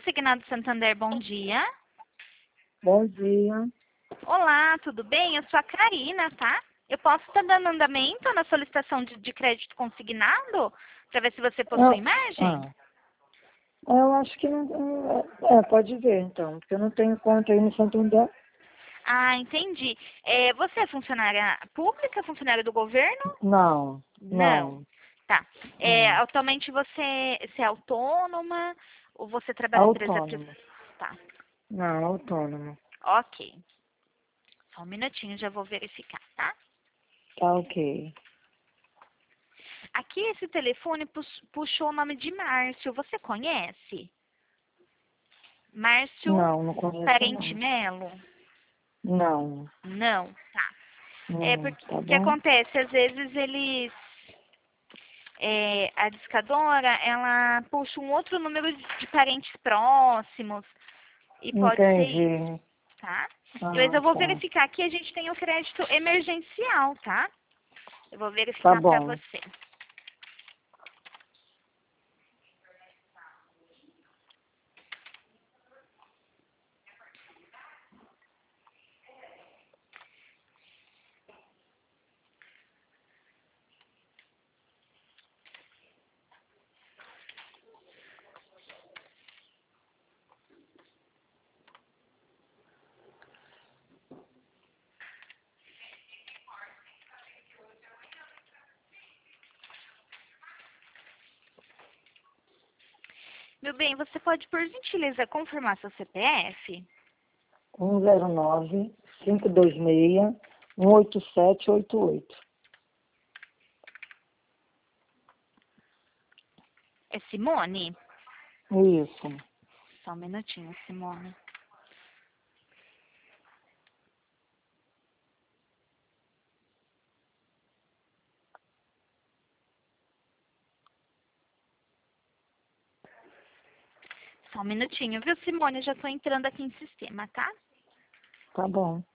Consignado Santander, bom dia. Bom dia. Olá, tudo bem? Eu sou a Karina, tá? Eu posso estar dando andamento na solicitação de crédito consignado? Para ver se você possui Eu, imagem? ah, eu acho que não. Pode ver então, porque eu não tenho conta aí no Santander. Ah, entendi. Você é funcionária pública, funcionária do governo? Não, Não. não. Tá. Hum, Atualmente você é autônoma ou você trabalha em empresa privada? Autônomo. Tá. Não, autônomo. Ok. Só um minutinho, já vou verificar, tá? Tá ok. Aqui esse telefone puxou o nome de Márcio. Você conhece? Márcio Não, não conheço Parente não. Melo? Não, Não, tá. É não, porque tá o que bom? acontece? Às vezes a discadora, ela puxa um outro número de parentes próximos e pode ser isso, Entendi. tá? Mas Ah, eu vou tá. verificar aqui, a gente tem o crédito emergencial, tá? Eu vou Tá verificar para bom. você. Meu bem, você pode, por gentileza, confirmar seu CPF? 109-526-18788. É Simone? Isso. Só um minutinho, Simone. Só um minutinho, viu, Simone? Eu já estou entrando aqui em sistema, tá? Tá bom.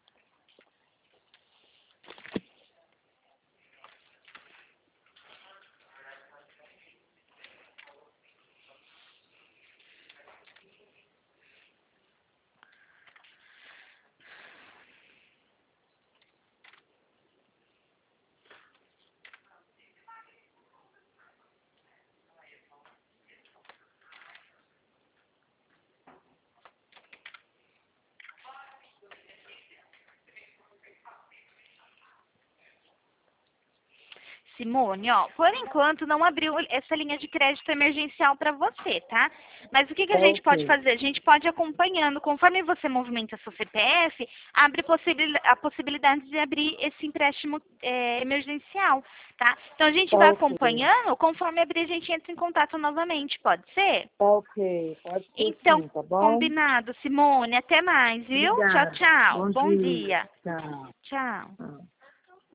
Simone, ó, por enquanto não abriu essa linha de crédito emergencial para você, tá? Mas o que a Tá gente pode ok. fazer? A gente pode ir acompanhando, conforme você movimenta seu CPF, abre a possibilidade de abrir esse empréstimo emergencial, tá? Então a gente Tá vai ok. acompanhando, conforme abrir a gente entra em contato novamente, pode ser? Tá ok. Pode ser Então, sim, tá bom? combinado, Simone. Até mais, viu? Tchau, Obrigada. tchau. Bom Bom dia. dia. Tchau. Tchau. Tchau.